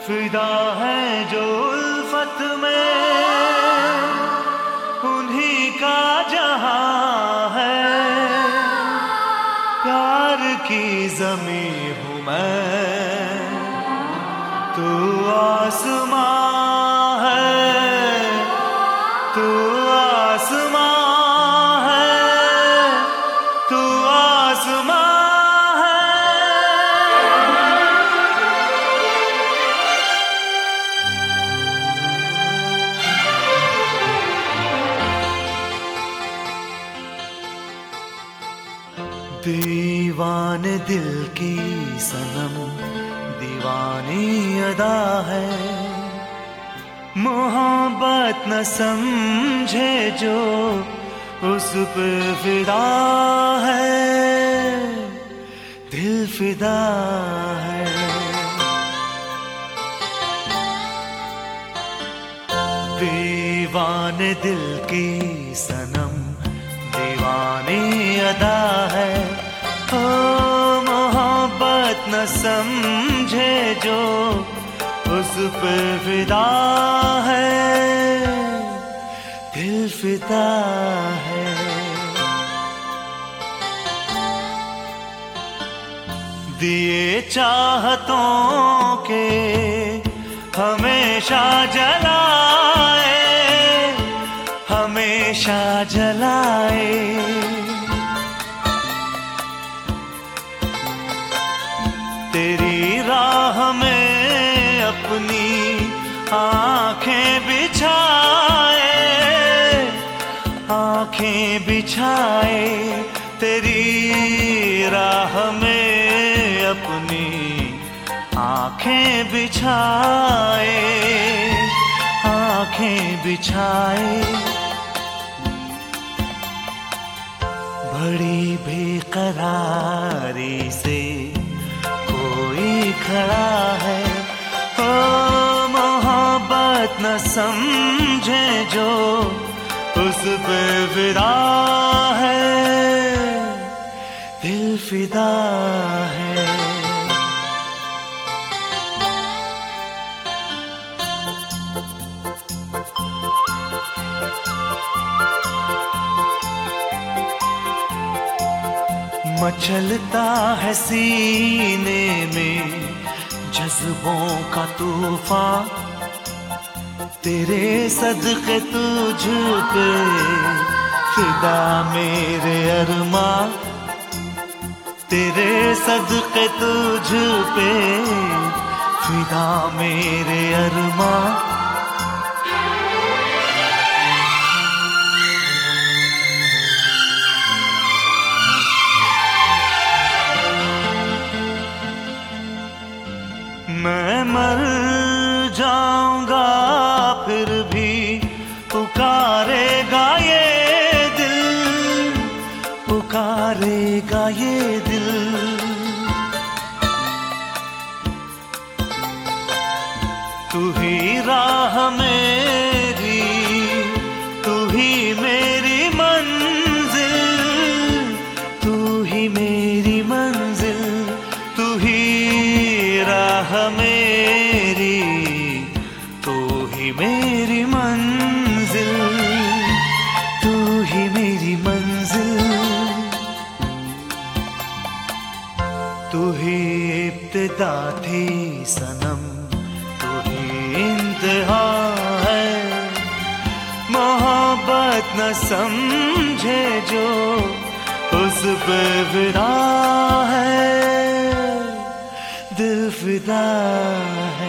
फिदा है जो उल्फत में, उन्हीं का जहां है। प्यार की ज़मीं हूँ मैं, तू आसमां है, तू आसमां है, तू आसमां है। दीवाने दिल की सनम, दीवानी अदा है। मोहब्बत न समझे जो उस पे फिदा है, दिल फिदा है। दीवाने दिल की सनम, दीवानी अदा है। ओ मोहब्बत न समझे जो उस पे फिदा है, दिल फिदा है। दिए चाहतों के हमेशा जलाए, हमेशा जलाए। तेरी राह में अपनी आंखें बिछाए, आंखें बिछाए। तेरी राह में अपनी आंखें बिछाए, आंखें बिछाए। बड़ी बेकरारी से कोई खड़ा है। ओ मोहब्बत न समझे जो उस पे फिदा है, दिल फिदा है। मचलता है सीने में जज्बों का तूफान, तेरे सदके तुझ पे फिदा मेरे अरमां। तेरे सदके तुझ पे फिदा मेरे अरमां। मैं मर जाऊंगा फिर भी पुकारेगा ये दिल, पुकारेगा ये दिल। तू ही राह मेरी, तू ही मेरी मंजिल, तू ही मेरी मंजिल। तू ही राह मेरी, तू ही मेरी मंजिल, तू ही मेरी मंजिल। तू ही इब्तिदा थी सनम, तू ही इंतहा है। मोहब्बत न समझे जो उस पे फिदा है, दिल फिदा है।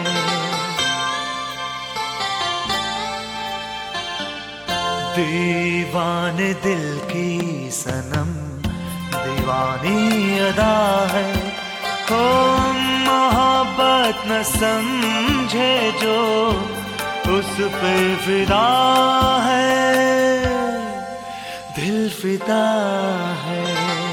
दीवाने दिल की सनम, दीवानी अदा है। हो मोहब्बत न समझे जो उस पे फिदा है, दिल फिदा है।